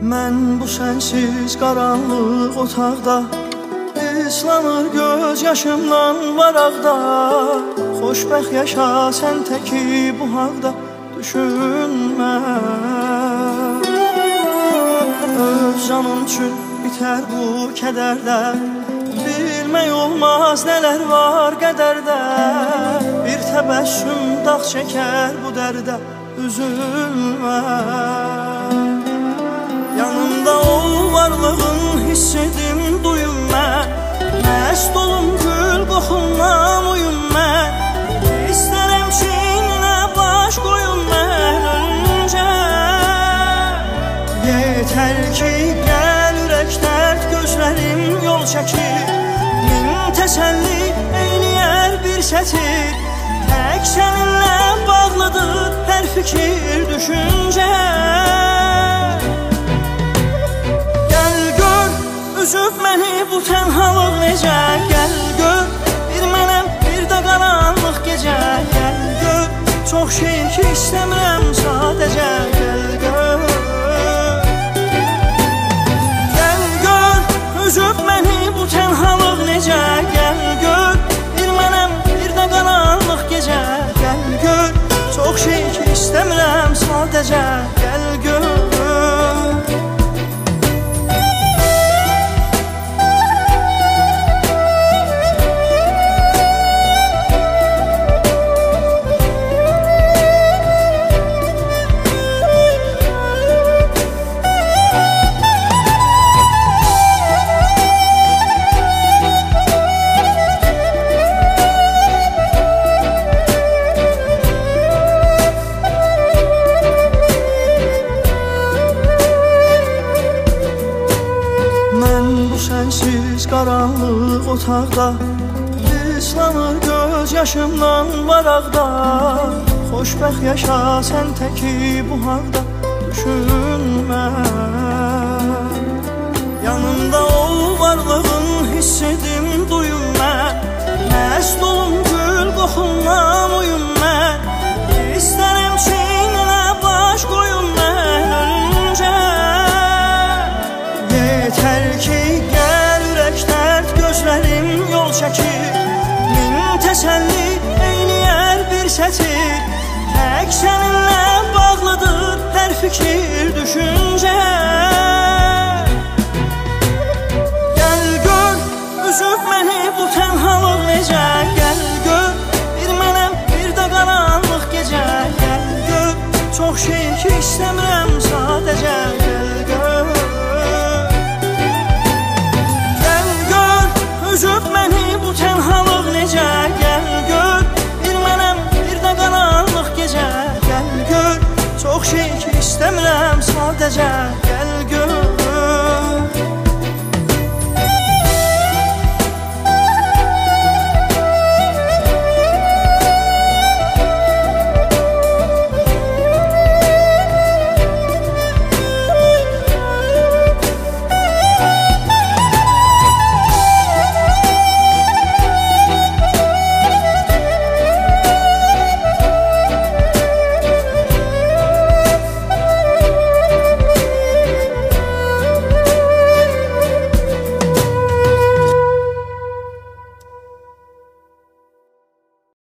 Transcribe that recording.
Mən bu sənsiz qaranlıq otaqda islanır göz yaşımdan varaqda. Xoşbəxt yaşa sən təki bu haqda düşünmə. Öz canım üçün bitər bu kədərdə, bilmək olmaz nələr var qədərdə. Bir təbəssüm dağ çəkər bu dərdə, üzülmə. Yanımda ol varlığın hiss edim duyum mən. Məst olum gül qoxundan uyum mən. İstərəm çiynə baş qoyum mən öncə. Yetər ki gəl ürək dərd gözlərim yol çəkir. Min təsəlli eyləyər bir sətir. Tək səninlə bağlıdır hər fikir düşüncə. Üzüb məni bu tənhalıq necə, gəl gör. Bir mənəm, bir də qaranlıq gecə, gəl gör. Çox şey ki istəmirəm sadəcə, gəl gör. Gəl gör, üzüb məni bu tənhalıq necə, gəl gör. Bir mənəm, bir də qaranlıq gecə, gəl gör. Çox şey ki istəmirəm sadəcə, gəl gör. Sənsiz qaranlıq otaqda islanır göz yaşımdan varaqda. Xoşbəxt yaşa sən təki bu haqda düşünmə. Yanımda ol varlığın hiss edim duyum mən. Məst olum gül qoxundan uyum mən. İstərəm çiynə baş qoyum mən öncə. Yetər ki gözlərim yol çəkir. Min təsəlli eyləyər bir sətir. Tək səninlə bağlıdır hər fikir düşüncə. Gəl gör, üzüb məni bu tənhalıq necə, gəl gör. Bir mənəm, bir də qaranlıq gecə, gəl gör. Çox şey ki istəmirəm sadəcə, gəl gör. Üzüb məni bu tənhalıq necə, gəl gör. Bir mənəm, bir də qaranlıq gecə, gəl gör. Çox şey ki istəmirəm sadəcə.